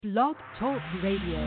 Blog Talk Radio.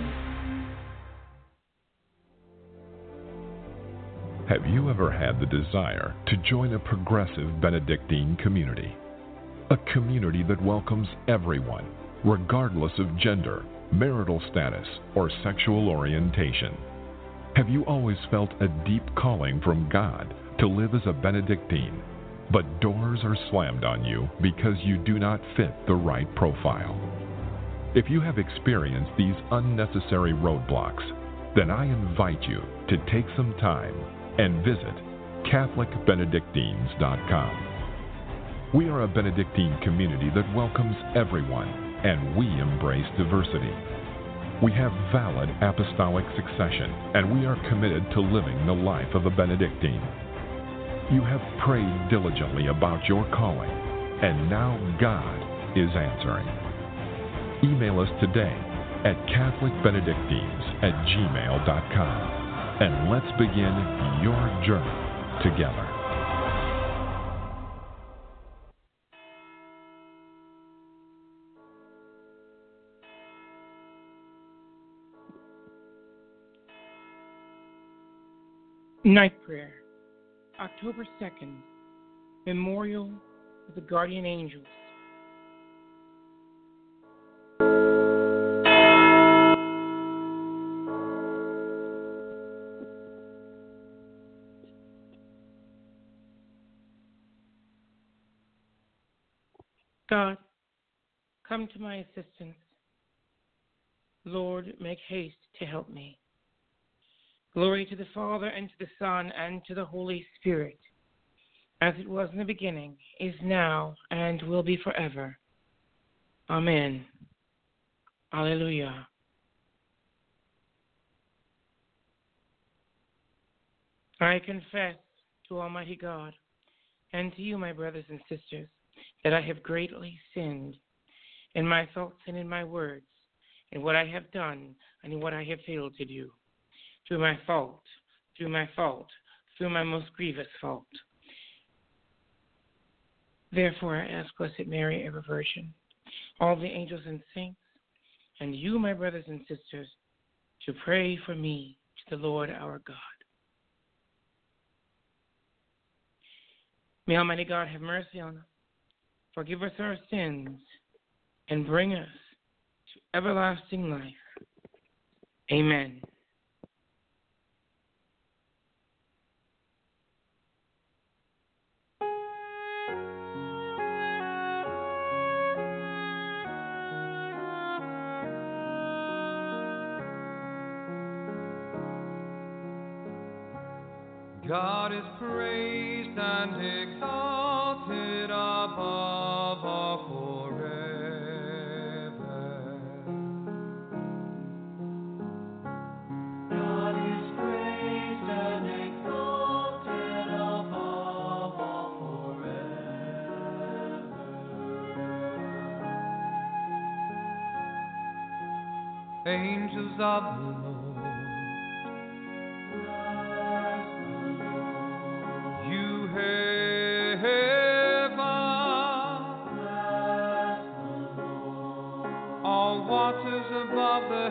Have you ever had the desire to join a progressive Benedictine community? A community that welcomes everyone, regardless of gender, marital status, or sexual orientation. Have you always felt a deep calling from God to live as a Benedictine, but doors are slammed on you because you do not fit the right profile? If you have experienced these unnecessary roadblocks, then I invite you to take some time and visit CatholicBenedictines.com. We are a Benedictine community that welcomes everyone, and we embrace diversity. We have valid apostolic succession, and we are committed to living the life of a Benedictine. You have prayed diligently about your calling, and now God is answering. Email us today at CatholicBenedictines@gmail.com, and let's begin your journey together. Night Prayer, October 2nd, Memorial of the Guardian Angels. God, come to my assistance. Lord, make haste to help me. Glory to the Father, and to the Son, and to the Holy Spirit, as it was in the beginning, is now, and will be forever. Amen. Alleluia. I confess to Almighty God, and to you, my brothers and sisters, that I have greatly sinned in my thoughts and in my words, in what I have done and in what I have failed to do. Through my fault, through my most grievous fault. Therefore I ask Blessed Mary, ever Virgin, all the angels and saints, and you, my brothers and sisters, to pray for me to the Lord our God. May Almighty God have mercy on us, forgive us our sins, and bring us to everlasting life. Amen. God is praised and exalted above all forever. God is praised and exalted above all forever. Angels of the Lord, waters above the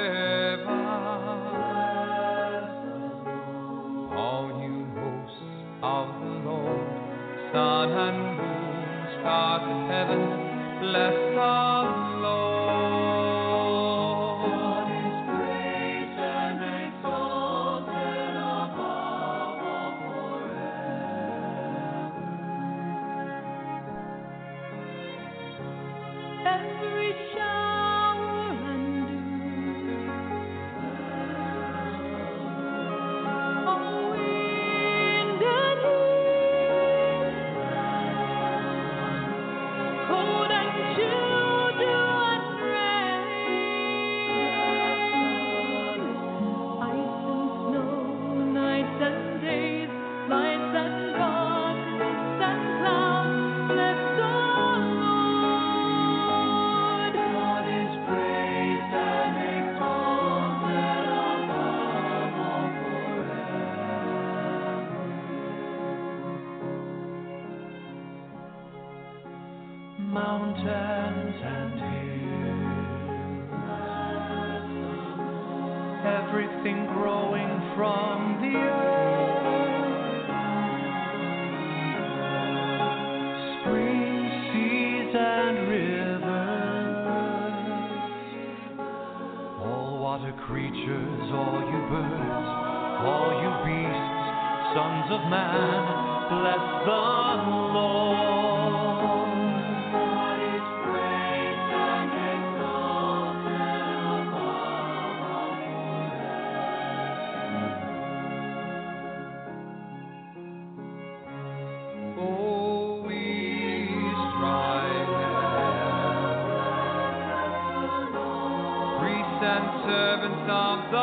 heavens, all you hosts of the Lord, sun and moon, stars of heaven, bless the Lord. God is praised and exalted above all forever. Every mountains and hills, everything growing from the earth. Spring, seas, and rivers, all water creatures, all you birds, all you beasts, sons of man, bless the Lord. God is praised and exalted above all the earth. Oh, East Rise, priests and servants of the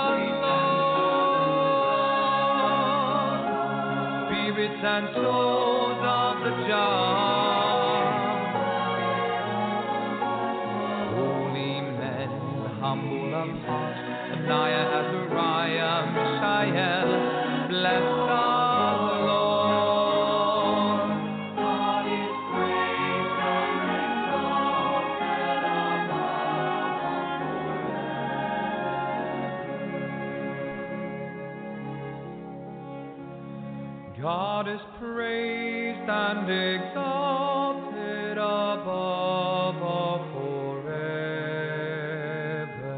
spirits and souls of the just, holy men, humble of heart, Ananiah, Azariah, Mishael, bless the Lord. God is praised and exalted above all. God is praised and exalted above all forever.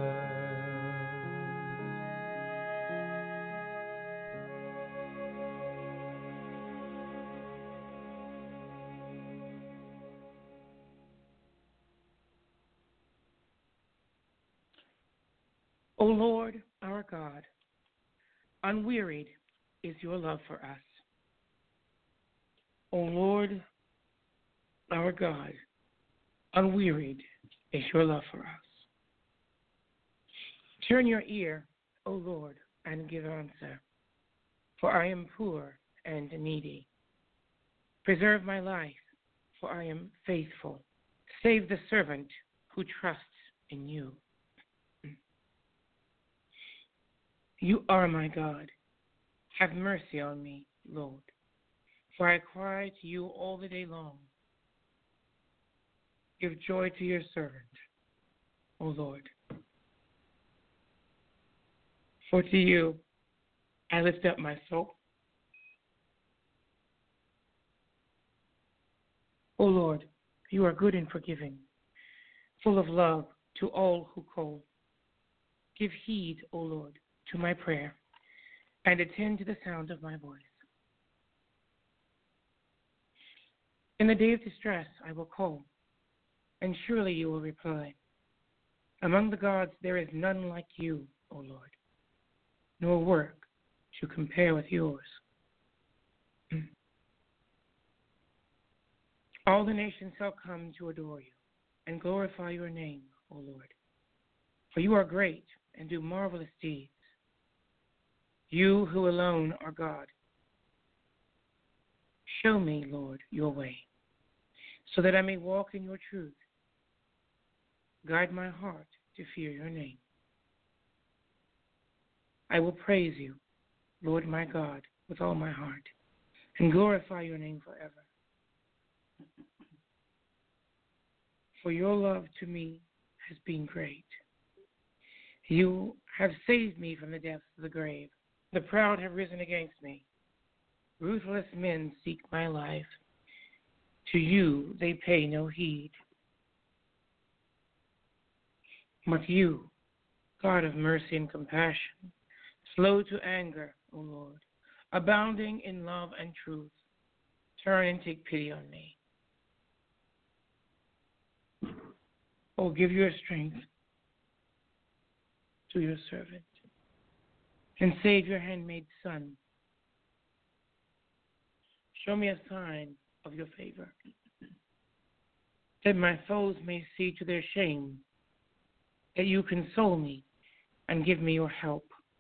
O Lord, our God, unwearied is your love for us. O Lord, our God, unwearied is your love for us. Turn your ear, O Lord, and give answer, for I am poor and needy. Preserve my life, for I am faithful. Save the servant who trusts in you. You are my God. Have mercy on me, Lord, for I cry to you all the day long. Give joy to your servant, O Lord. For to you I lift up my soul. O Lord, you are good and forgiving, full of love to all who call. Give heed, O Lord, to my prayer, and attend to the sound of my voice. In the day of distress I will call, and surely you will reply. Among the gods there is none like you, O Lord, nor work to compare with yours. All the nations shall come to adore you and glorify your name, O Lord. For you are great and do marvelous deeds. You who alone are God. Show me, Lord, your way, so that I may walk in your truth. Guide my heart to fear your name. I will praise you, Lord my God, with all my heart, and glorify your name forever. For your love to me has been great. You have saved me from the depths of the grave. The proud have risen against me. Ruthless men seek my life. To you they pay no heed. But you, God of mercy and compassion, slow to anger, O Lord, abounding in love and truth, turn and take pity on me. Oh, give your strength to your servant, and save your handmaid's son. Show me a sign of your favor, that my foes may see to their shame, that you console me and give me your help.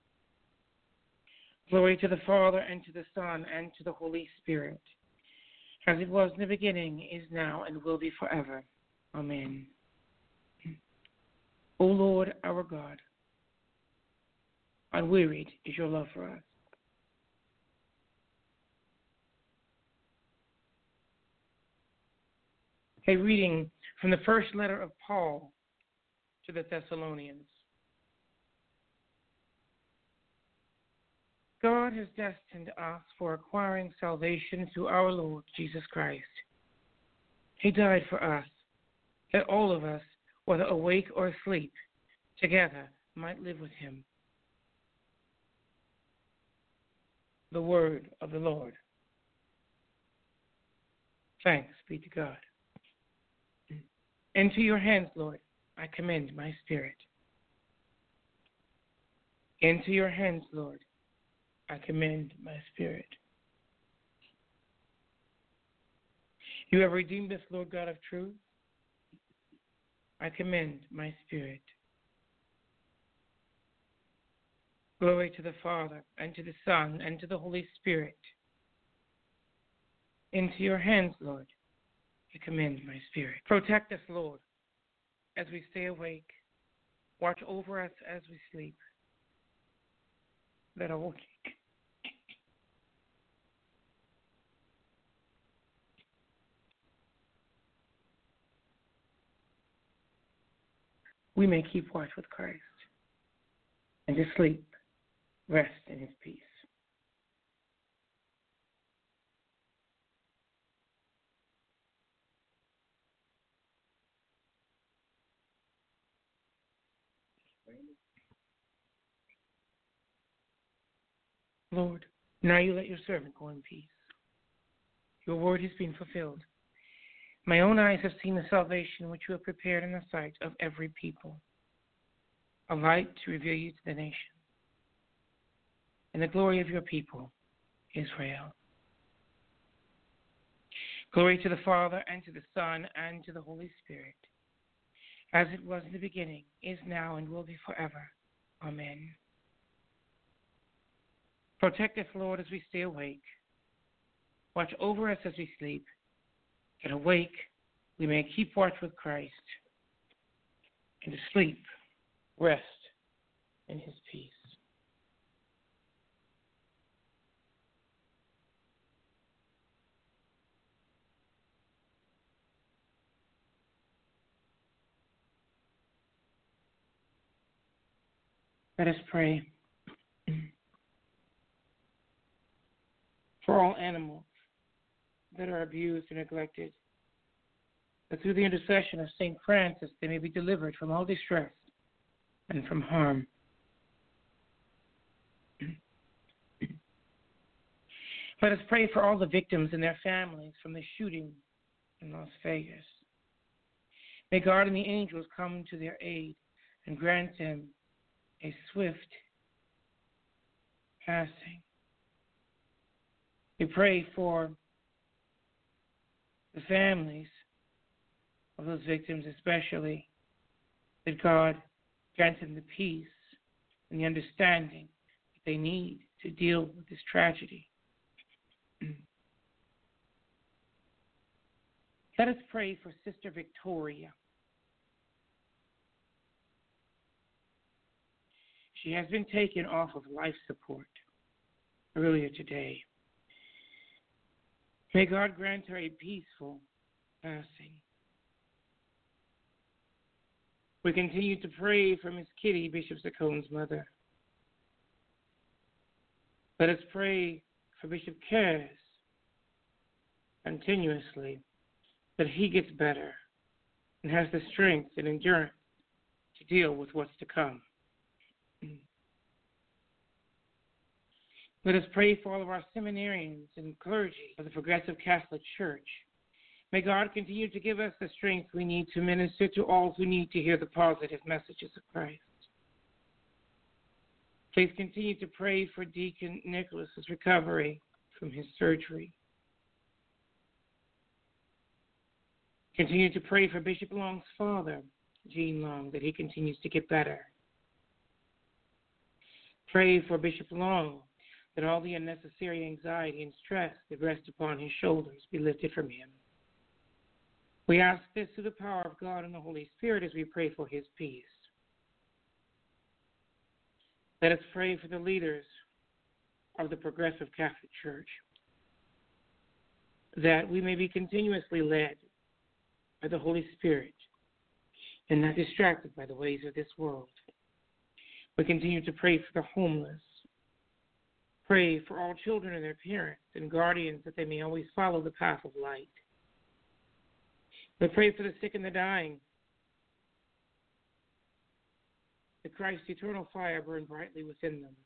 Glory to the Father, and to the Son, and to the Holy Spirit, as it was in the beginning, is now, and will be forever. Amen. O Lord, our God, unwearied is your love for us. A reading from the first letter of Paul to the Thessalonians. God has destined us for acquiring salvation through our Lord Jesus Christ. He died for us, that all of us, whether awake or asleep, together might live with him. The word of the Lord. Thanks be to God. Into your hands, Lord, I commend my spirit. Into your hands, Lord, I commend my spirit. You have redeemed us, Lord God of truth. I commend my spirit. Glory to the Father, and to the Son, and to the Holy Spirit. Into your hands, Lord, I commend my spirit. Protect us, Lord, as we stay awake. Watch over us as we sleep. That all we may keep watch with Christ, and to sleep, rest in his peace. Lord, now you let your servant go in peace. Your word has been fulfilled. My own eyes have seen the salvation which you have prepared in the sight of every people, a light to reveal you to the nation, and the glory of your people, Israel. Glory to the Father, and to the Son, and to the Holy Spirit, as it was in the beginning, is now, and will be forever. Amen. Protect us, Lord, as we stay awake. Watch over us as we sleep. That awake, we may keep watch with Christ, and to sleep, rest in his peace. Let us pray for all animals that are abused and neglected, that through the intercession of St. Francis they may be delivered from all distress and from harm. Let us pray for all the victims and their families from the shooting in Las Vegas. May God and the angels come to their aid and grant them a swift passing. We pray for the families of those victims, especially, that God grant them the peace and the understanding that they need to deal with this tragedy. Let us pray for Sister Victoria. She has been taken off of life support earlier today. May God grant her a peaceful passing. We continue to pray for Miss Kitty, Bishop Sacone's mother. Let us pray for Bishop Cares continuously, that he gets better and has the strength and endurance to deal with what's to come. Let us pray for all of our seminarians and clergy of the Progressive Catholic Church. May God continue to give us the strength we need to minister to all who need to hear the positive messages of Christ. Please continue to pray for Deacon Nicholas's recovery from his surgery. Continue to pray for Bishop Long's father, Gene Long, that he continues to get better. Pray for Bishop Long that all the unnecessary anxiety and stress that rest upon his shoulders be lifted from him. We ask this through the power of God and the Holy Spirit as we pray for his peace. Let us pray for the leaders of the Progressive Catholic Church, that we may be continuously led by the Holy Spirit and not distracted by the ways of this world. We continue to pray for the homeless, Pray for all children and their parents and guardians that they may always follow the path of light. We pray for the sick and the dying, that Christ's eternal fire burn brightly within them.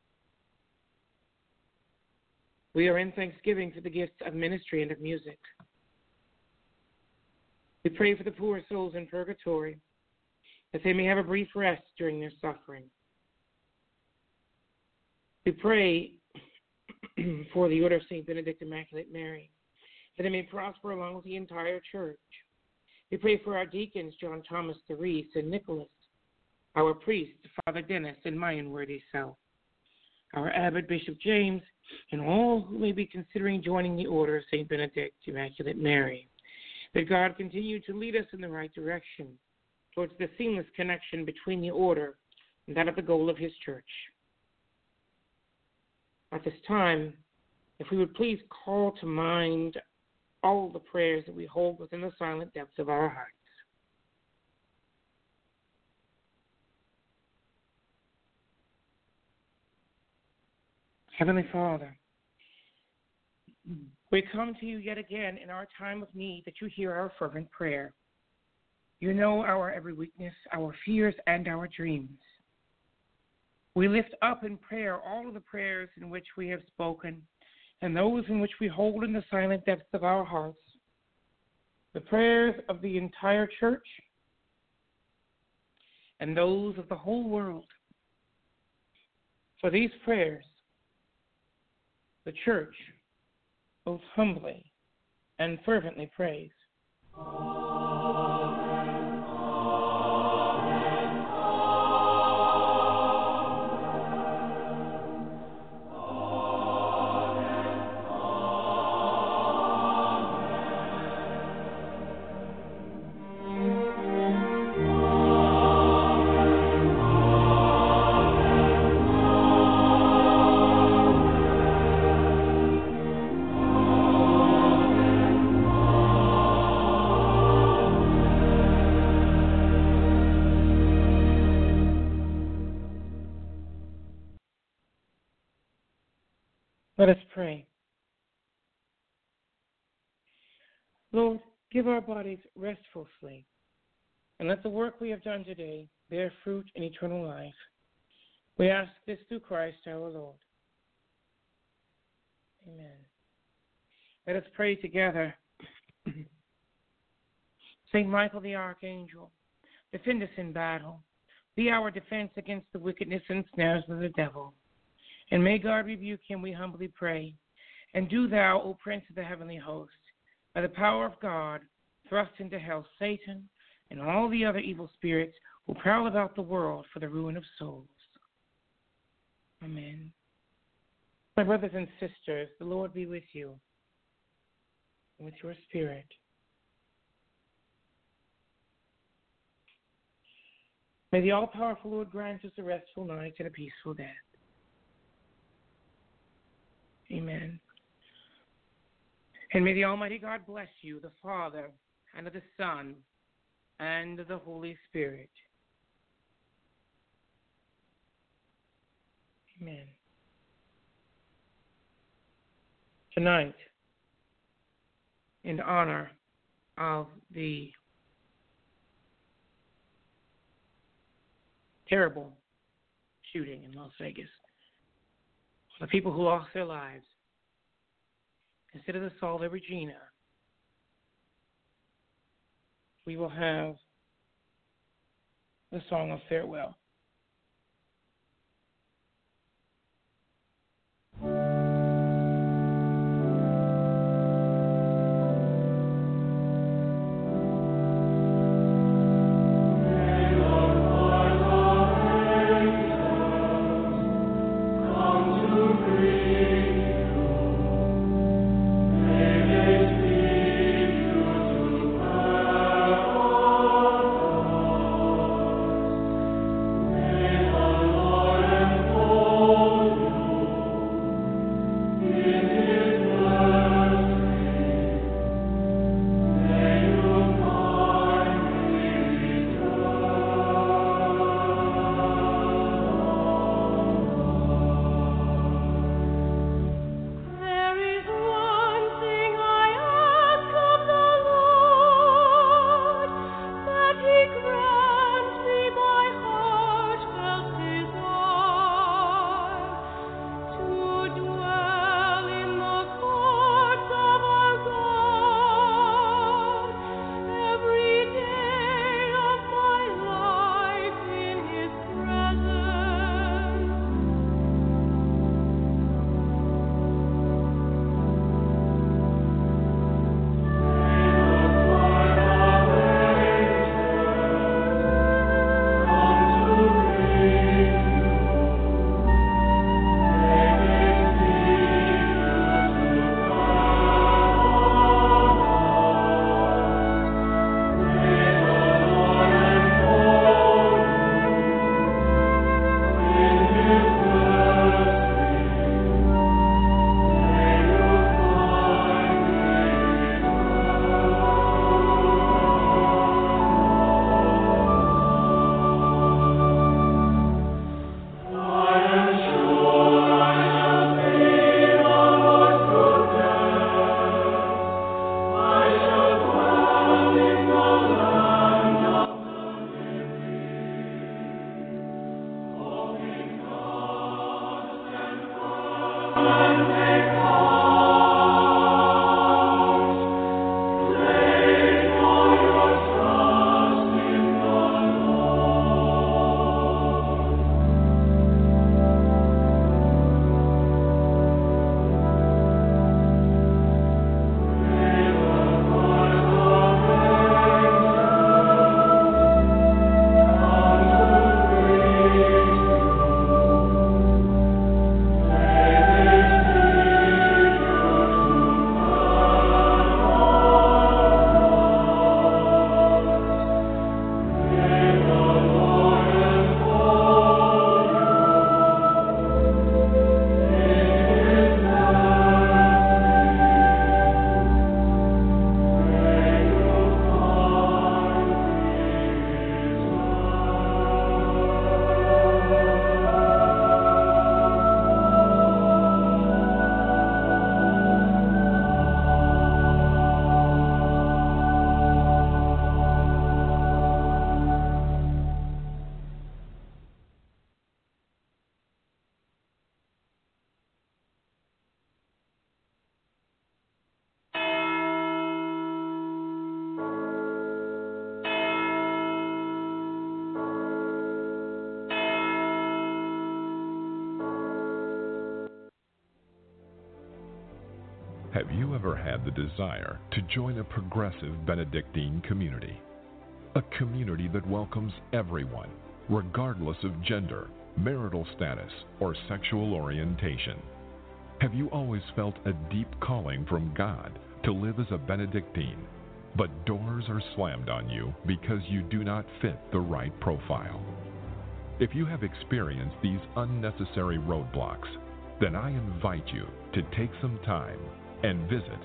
We are in thanksgiving for the gifts of ministry and of music. We pray for the poor souls in purgatory, that they may have a brief rest during their suffering. We pray for the Order of St. Benedict Immaculate Mary, that it may prosper along with the entire church. We pray for our deacons, John Thomas the Reese and Nicholas, our priest, Father Dennis and my unworthy self, our abbot, Bishop James, and all who may be considering joining the Order of St. Benedict Immaculate Mary. That God continue to lead us in the right direction towards the seamless connection between the Order and that of the goal of His church. At this time, if we would please call to mind all the prayers that we hold within the silent depths of our hearts. Heavenly Father, we come to you yet again in our time of need that you hear our fervent prayer. You know our every weakness, our fears, and our dreams. We lift up in prayer all of the prayers in which we have spoken and those in which we hold in the silent depths of our hearts, the prayers of the entire church and those of the whole world. For these prayers, the church both humbly and fervently prays. Let us pray. Lord, give our bodies restful sleep, and let the work we have done today bear fruit in eternal life. We ask this through Christ our Lord. Amen. Let us pray together. Saint Michael the Archangel, defend us in battle. Be our defense against the wickedness and snares of the devil. And may God rebuke him, we humbly pray. And do thou, O Prince of the heavenly host, by the power of God, thrust into hell Satan and all the other evil spirits who prowl about the world for the ruin of souls. Amen. My brothers and sisters, the Lord be with you and with your spirit. May the all-powerful Lord grant us a restful night and a peaceful death. Amen. And may the Almighty God bless you, the Father, and of the Son, and of the Holy Spirit. Amen. Tonight, in honor of the terrible shooting in Las Vegas, the people who lost their lives, instead of the Salve Regina, we will have the song of farewell. Have you ever had the desire to join a progressive Benedictine community? A community that welcomes everyone, regardless of gender, marital status, or sexual orientation. Have you always felt a deep calling from God to live as a Benedictine, but doors are slammed on you because you do not fit the right profile? If you have experienced these unnecessary roadblocks, then I invite you to take some time and visit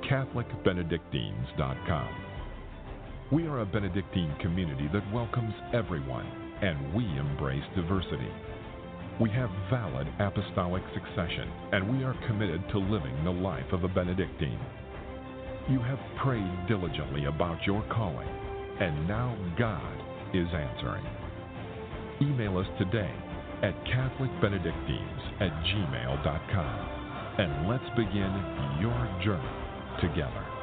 CatholicBenedictines.com. We are a Benedictine community that welcomes everyone, and we embrace diversity. We have valid apostolic succession, and we are committed to living the life of a Benedictine. You have prayed diligently about your calling, and now God is answering. Email us today at CatholicBenedictines@gmail.com, and let's begin your journey together.